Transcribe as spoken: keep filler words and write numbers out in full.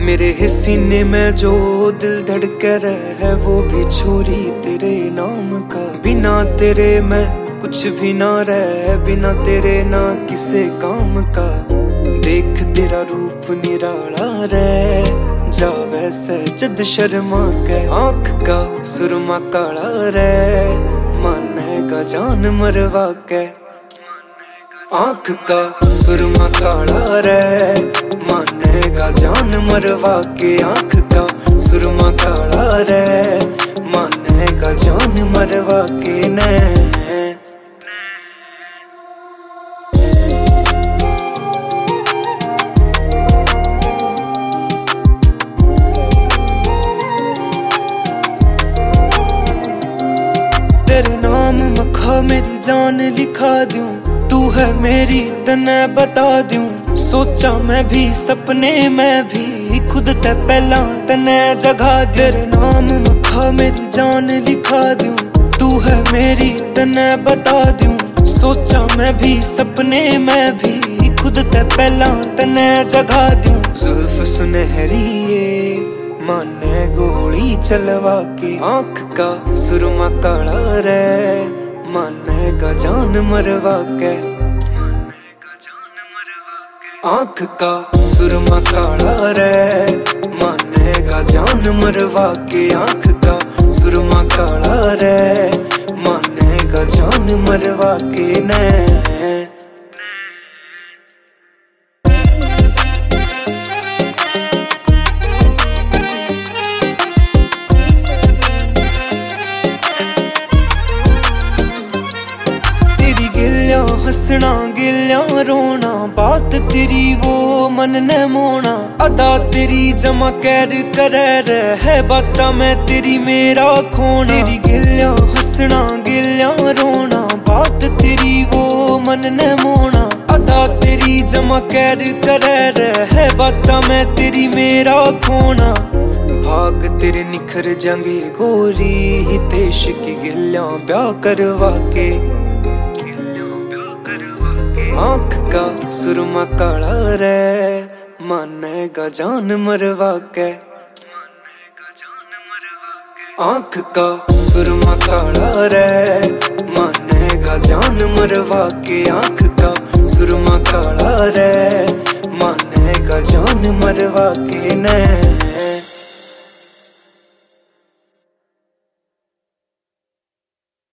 मेरे है सीने में जो दिल धड़क रहा है वो भी छोरी तेरे नाम का। बिना तेरे मैं कुछ भी ना रह, बिना तेरे ना किसे काम का। देख तेरा रूप निराला रे जा वैसे जद शर्मा के। आँख का सुरमा काला रे मानेगा जान मरवा के। आँख का सुरमा काला रे मानेगा जान मरवा के। आँख का सुरमा काला रे मानेगा जान मरवा के ने। तेरे नाम मखा मेरी जान लिखा दूं, तू है मेरी तने बता दूं। सोचा मैं भी सपने में भी खुद ते पहला तने जगा। तेरे नाम मखा मेरी जान लिखा दूं, तू है मेरी तने बता दूं। सोचा मैं भी सपने में भी खुद ते पहला तने जगा दूं। जुल्फ सुनहरी ये माने गोली चलवा के। आँख का सुरमा काला रे मानेगा जान मरवा के। आँख का सुरमा काला रे मानेगा जान मरवा के। आँख का सुरमा काला रे मानेगा जान मरवा के ने। हंसना गिल्या रोना बात तेरी वो मन ने मोना। अदा तेरी जमा कैर करे रहे बाता में तेरी मेरा खोना। तेरी गिल्या हंसना गिल्या रोना बात तेरी वो मन ने मोना। अदा तेरी जमा कैर करे रहे बाता में तेरी मेरा खोना। भाग तेरे निखर जाएंगे गोरी हितेश की गिल्या ब्याह करवा के। आँख का सुरमा काला रे मानेगा जान मरवा के। आँख का सुरमा काला रे मानेगा जान मरवा के। आँख का सुरमा काला रे मानेगा जान मरवा के ने।